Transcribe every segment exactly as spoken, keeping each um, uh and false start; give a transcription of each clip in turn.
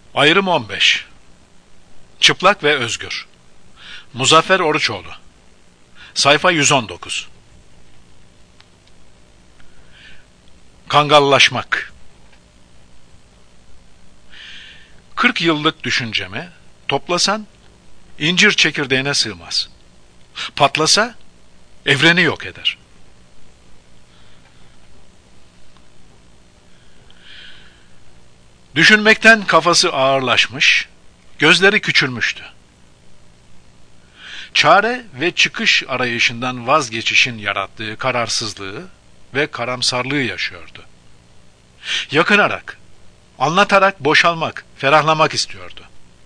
Ayrım on beş. Çıplak ve özgür. Muzaffer Oruçoğlu. Sayfa yüz on dokuz. Kangallaşmak. Kırk yıllık düşüncemi toplasan incir çekirdeğine sığmaz. Patlasa evreni yok eder. Düşünmekten kafası ağırlaşmış, gözleri küçülmüştü. Çare ve çıkış arayışından vazgeçişin yarattığı kararsızlığı ve karamsarlığı yaşıyordu. Yakınarak, anlatarak boşalmak, ferahlamak istiyordu.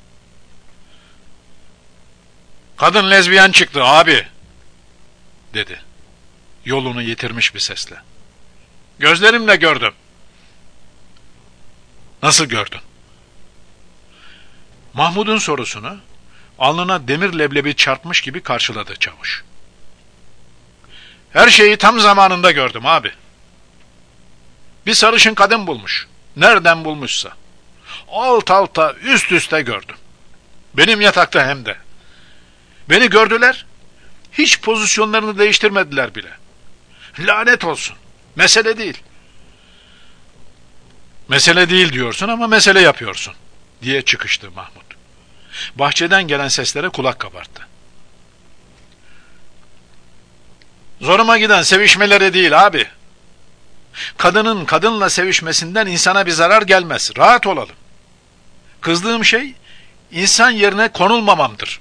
"Kadın lezbiyen çıktı abi," dedi, yolunu yitirmiş bir sesle. "Gözlerimle gördüm." "Nasıl gördün?" Mahmud'un sorusunu alnına demir leblebi çarpmış gibi karşıladı çavuş. "Her şeyi tam zamanında gördüm abi. Bir sarışın kadın bulmuş. Nereden bulmuşsa. Alt alta üst üste gördüm. Benim yatakta hem de. Beni gördüler. Hiç pozisyonlarını değiştirmediler bile. Lanet olsun. Mesele değil." "Mesele değil diyorsun ama mesele yapıyorsun," diye çıkıştı Mahmud. Bahçeden gelen seslere kulak kabarttı. "Zoruma giden sevişmeleri değil abi. Kadının kadınla sevişmesinden insana bir zarar gelmez. Rahat olalım. Kızdığım şey insan yerine konulmamamdır.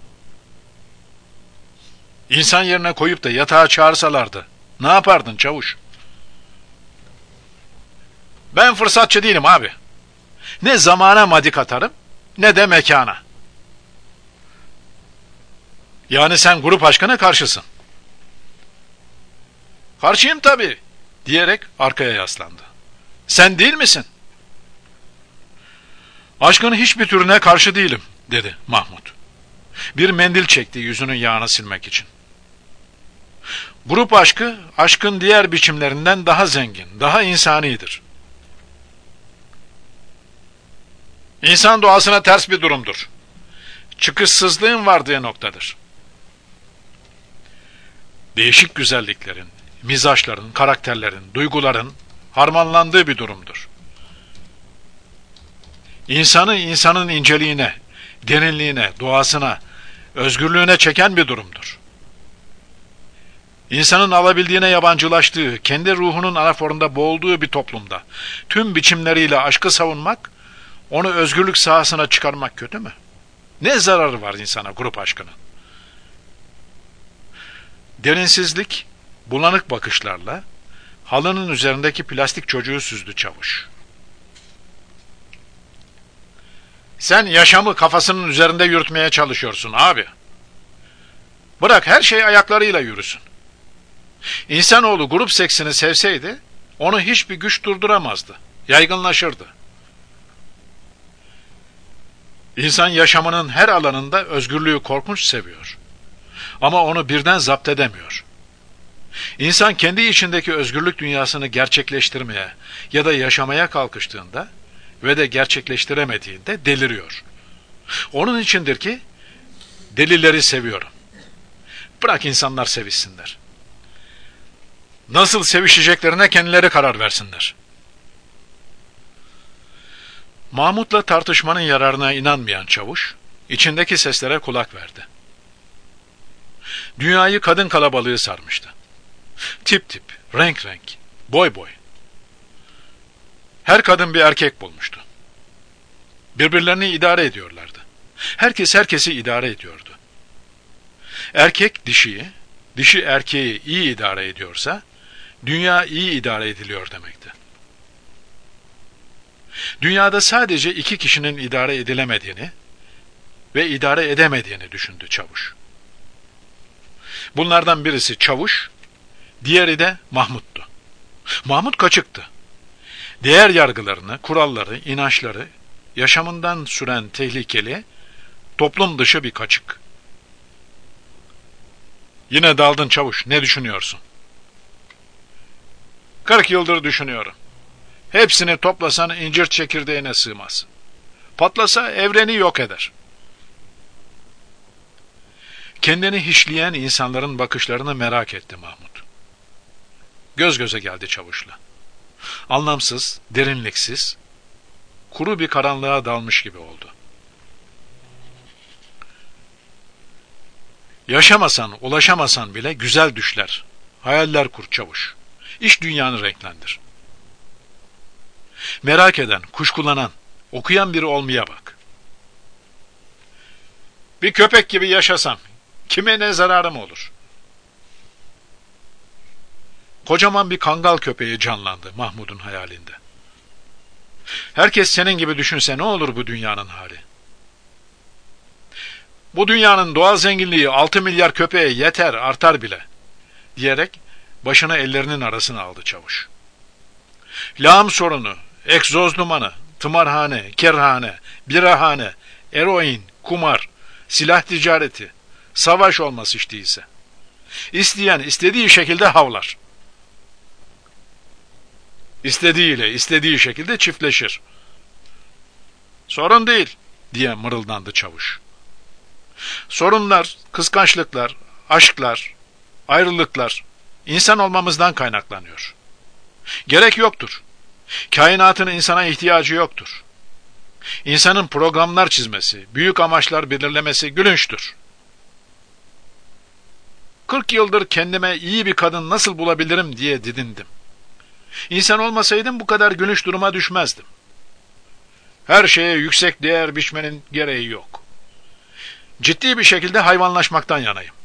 İnsan yerine koyup da yatağa çağırsalardı ne yapardın çavuş?" "Ben fırsatçı değilim abi. Ne zamana madik atarım ne de mekana." "Yani sen grup aşkına karşısın." "Karşıyım tabii," diyerek arkaya yaslandı. "Sen değil misin?" "Aşkın hiçbir türüne karşı değilim," dedi Mahmud. Bir mendil çekti yüzünün yağını silmek için. "Grup aşkı, aşkın diğer biçimlerinden daha zengin, daha insanidir. İnsan doğasına ters bir durumdur. Çıkışsızlığın vardığı noktadır. Değişik güzelliklerin, mizaçların, karakterlerin, duyguların harmanlandığı bir durumdur. İnsanı insanın inceliğine, derinliğine, doğasına, özgürlüğüne çeken bir durumdur. İnsanın alabildiğine yabancılaştığı, kendi ruhunun anaforunda boğulduğu bir toplumda tüm biçimleriyle aşkı savunmak, onu özgürlük sahasına çıkarmak kötü mü? Ne zararı var insana grup aşkının?" Derinsizlik, bulanık bakışlarla halının üzerindeki plastik çocuğu süzdü çavuş. "Sen yaşamı kafasının üzerinde yürütmeye çalışıyorsun abi. Bırak her şey ayaklarıyla yürüsün. İnsanoğlu grup seksini sevseydi onu hiçbir güç durduramazdı. Yaygınlaşırdı. İnsan yaşamının her alanında özgürlüğü korkunç seviyor. Ama onu birden zapt edemiyor. İnsan kendi içindeki özgürlük dünyasını gerçekleştirmeye ya da yaşamaya kalkıştığında ve de gerçekleştiremediğinde deliriyor. Onun içindir ki delileri seviyorum. Bırak insanlar sevişsinler. Nasıl sevişeceklerine kendileri karar versinler." Mahmut'la tartışmanın yararına inanmayan çavuş, içindeki seslere kulak verdi. Dünyayı kadın kalabalığı sarmıştı. Tip tip, renk renk, boy boy. Her kadın bir erkek bulmuştu. Birbirlerini idare ediyorlardı. Herkes herkesi idare ediyordu. Erkek dişiyi, dişi erkeği iyi idare ediyorsa, dünya iyi idare ediliyor demekti. Dünyada sadece iki kişinin idare edilemediğini ve idare edemediğini düşündü çavuş. Bunlardan birisi çavuş, diğeri de Mahmud'tu. Mahmud kaçıktı. Değer yargılarını, kuralları, inançları, yaşamından süren tehlikeli, toplum dışı bir kaçık. "Yine daldın çavuş, ne düşünüyorsun?" "Kırk yıldır düşünüyorum. Hepsini toplasan incir çekirdeğine sığmaz. Patlasa evreni yok eder. Kendini hiçleyen insanların bakışlarını merak etti Mahmut. Göz göze geldi Çavuş'la. Anlamsız, derinliksiz, kuru bir karanlığa dalmış gibi oldu. Yaşamasan, ulaşamasan bile güzel düşler, hayaller kur Çavuş. İş dünyanı renklendir. Merak eden, kuşkulanan, okuyan biri olmaya bak. Bir köpek gibi yaşasam, kime ne zararım olur? Kocaman bir kangal köpeği canlandı Mahmud'un hayalinde. Herkes senin gibi düşünse ne olur bu dünyanın hali? Bu dünyanın doğal zenginliği altı milyar köpeğe yeter, artar bile, diyerek başını ellerinin arasına aldı Çavuş. Lağım sorunu, egzoz dumanı, tımarhane, kerhane, birahane, eroin, kumar, silah ticareti, savaş olması hiç değilse. İsteyen istediği şekilde havlar. İstediğiyle istediği şekilde çiftleşir. Sorun değil, diye mırıldandı Çavuş. Sorunlar, kıskançlıklar, aşklar, ayrılıklar insan olmamızdan kaynaklanıyor. Gerek yoktur. Kainatın insana ihtiyacı yoktur. İnsanın programlar çizmesi, büyük amaçlar belirlemesi gülünçtür. Kırk yıldır kendime iyi bir kadın nasıl bulabilirim diye didindim. İnsan olmasaydım bu kadar gülünç duruma düşmezdim. Her şeye yüksek değer biçmenin gereği yok. Ciddi bir şekilde hayvanlaşmaktan yanayım.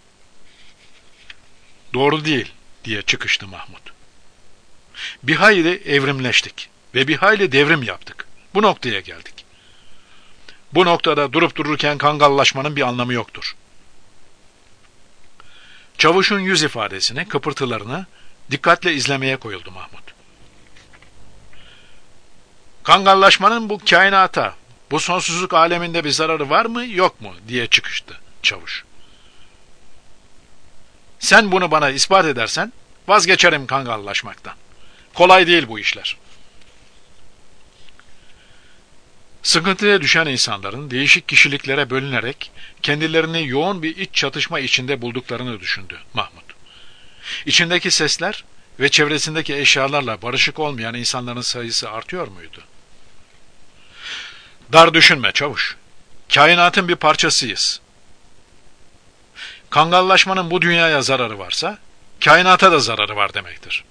Doğru değil, diye çıkıştı Mahmut. Bir hayli evrimleştik ve bir hayli devrim yaptık. Bu noktaya geldik. Bu noktada durup dururken kangallaşmanın bir anlamı yoktur. Çavuşun yüz ifadesini, kıpırtılarını dikkatle izlemeye koyuldu Mahmut. Kangallaşmanın bu kainata, bu sonsuzluk aleminde bir zararı var mı, yok mu, diye çıkıştı Çavuş. Sen bunu bana ispat edersen vazgeçerim kangallaşmaktan. Kolay değil bu işler. Sıkıntıya düşen insanların değişik kişiliklere bölünerek kendilerini yoğun bir iç çatışma içinde bulduklarını düşündü Mahmut. İçindeki sesler ve çevresindeki eşyalarla barışık olmayan insanların sayısı artıyor muydu? Dar düşünme Çavuş. Kainatın bir parçasıyız. Kangallaşmanın bu dünyaya zararı varsa, kainata da zararı var demektir.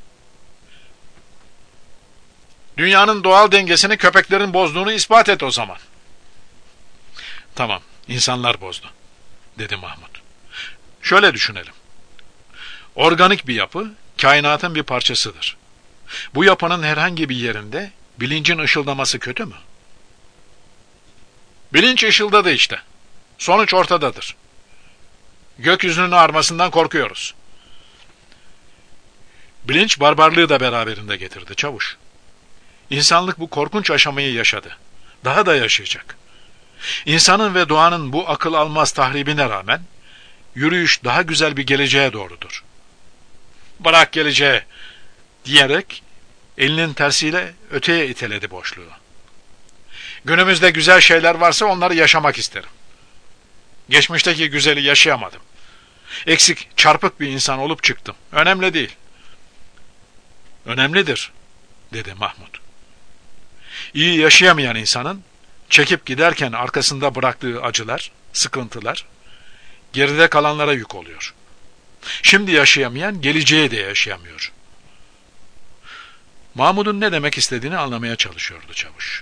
Dünyanın doğal dengesini köpeklerin bozduğunu ispat et o zaman. Tamam, insanlar bozdu, dedi Mahmut. Şöyle düşünelim. Organik bir yapı, kainatın bir parçasıdır. Bu yapının herhangi bir yerinde bilincin ışıldaması kötü mü? Bilinç ışıldadı işte. Sonuç ortadadır. Gökyüzünün ağarmasından korkuyoruz. Bilinç barbarlığı da beraberinde getirdi Çavuş. İnsanlık bu korkunç aşamayı yaşadı. Daha da yaşayacak. İnsanın ve doğanın bu akıl almaz tahribine rağmen yürüyüş daha güzel bir geleceğe doğrudur. Bırak geleceğe, diyerek elinin tersiyle öteye iteledi boşluğu. Günümüzde güzel şeyler varsa onları yaşamak isterim. Geçmişteki güzeli yaşayamadım. Eksik, çarpık bir insan olup çıktım. Önemli değil. Önemlidir, dedi Mahmut. İyi yaşayamayan insanın çekip giderken arkasında bıraktığı acılar, sıkıntılar geride kalanlara yük oluyor. Şimdi yaşayamayan geleceğe de yaşayamıyor. Mahmud'un ne demek istediğini anlamaya çalışıyordu Çavuş.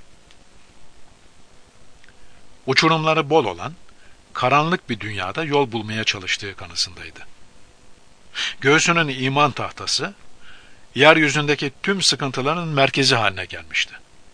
Uçurumları bol olan, karanlık bir dünyada yol bulmaya çalıştığı kanısındaydı. Göğsünün iman tahtası, yeryüzündeki tüm sıkıntıların merkezi haline gelmişti.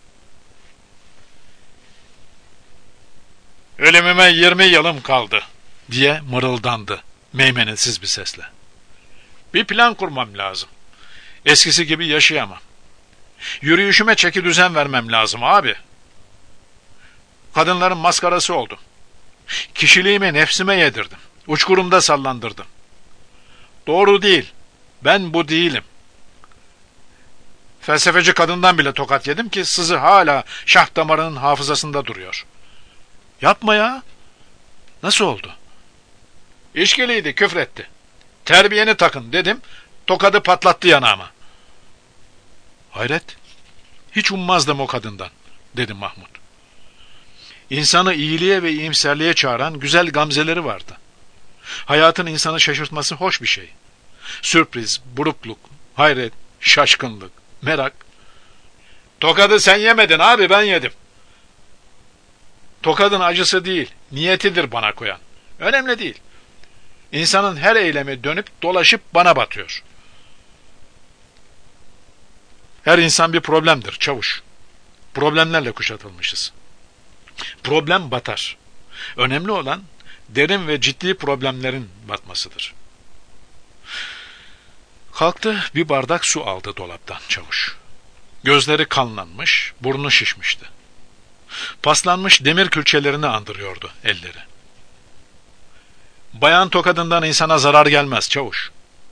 Ölümüme yirmi yılım kaldı, diye mırıldandı meymenetsiz bir sesle. Bir plan kurmam lazım. Eskisi gibi yaşayamam. Yürüyüşüme çeki düzen vermem lazım abi. Kadınların maskarası oldum. Kişiliğimi nefsime yedirdim. Uçkurumda sallandırdım. Doğru değil. Ben bu değilim. Felsefeci kadından bile tokat yedim ki sızı hala şah damarının hafızasında duruyor. Yapma ya. Nasıl oldu? İçkiliydi, küfretti. Terbiyeni takın dedim, tokadı patlattı yanağıma. Hayret, hiç ummazdım o kadından, dedim Mahmut. İnsanı iyiliğe ve iyimserliğe çağıran güzel gamzeleri vardı. Hayatın insanı şaşırtması hoş bir şey. Sürpriz, burukluk, hayret, şaşkınlık, merak. Tokadı sen yemedin abi, ben yedim. Tokadın acısı değil, niyetidir bana koyan. Önemli değil. İnsanın her eylemi dönüp dolaşıp bana batıyor. Her insan bir problemdir çavuş. Problemlerle kuşatılmışız. Problem batar. Önemli olan derin ve ciddi problemlerin batmasıdır. Kalktı, bir bardak su aldı dolaptan çavuş. Gözleri kanlanmış, burnu şişmişti. Paslanmış demir külçelerini andırıyordu elleri. Bayan tokadından insana zarar gelmez çavuş.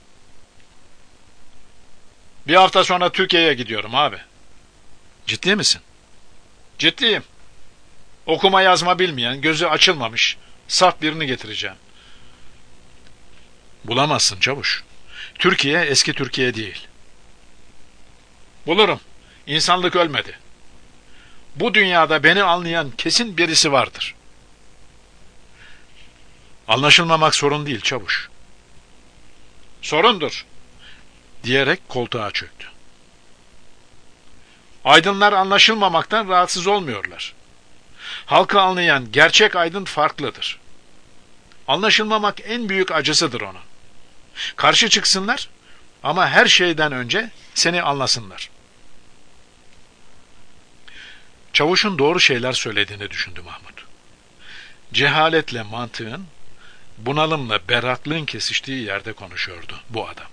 Bir hafta sonra Türkiye'ye gidiyorum abi. Ciddi misin? Ciddiyim. Okuma yazma bilmeyen, gözü açılmamış, saf birini getireceğim. Bulamazsın çavuş. Türkiye eski Türkiye değil. Bulurum. İnsanlık ölmedi. Bu dünyada beni anlayan kesin birisi vardır. Anlaşılmamak sorun değil çavuş. Sorundur, diyerek koltuğa çöktü. Aydınlar anlaşılmamaktan rahatsız olmuyorlar. Halkı anlayan gerçek aydın farklıdır. Anlaşılmamak en büyük acısıdır onun. Karşı çıksınlar ama her şeyden önce seni anlasınlar. Çavuşun doğru şeyler söylediğini düşündü Mahmut. Cehaletle mantığın, bunalımla berraklığın kesiştiği yerde konuşuyordu bu adam.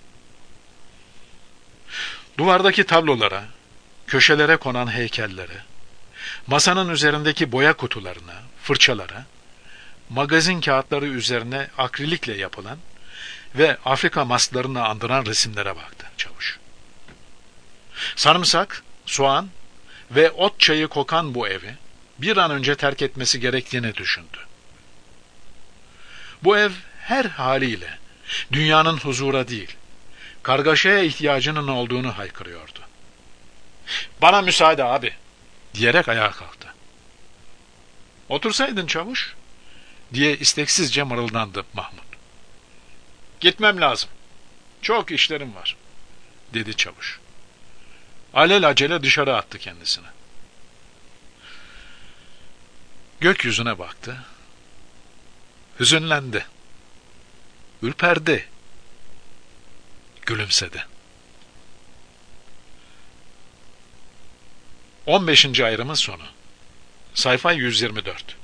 Duvardaki tablolara, köşelere konan heykellere, masanın üzerindeki boya kutularına, fırçalara, magazin kağıtları üzerine akrilikle yapılan ve Afrika masklarını andıran resimlere baktı çavuş. Sarımsak, soğan ve ot çayı kokan bu evi bir an önce terk etmesi gerektiğini düşündü. Bu ev her haliyle dünyanın huzura değil, kargaşaya ihtiyacının olduğunu haykırıyordu. Bana müsaade abi, diyerek ayağa kalktı. Otursaydın çavuş, diye isteksizce mırıldandı Mahmut. Gitmem lazım. Çok işlerim var, dedi çavuş. Alelacele dışarı attı kendisini. Gökyüzüne baktı. Hüzünlendi. Ürperdi. Gülümsedi. on beşinci ayrımın sonu. Sayfa yüz yirmi dört.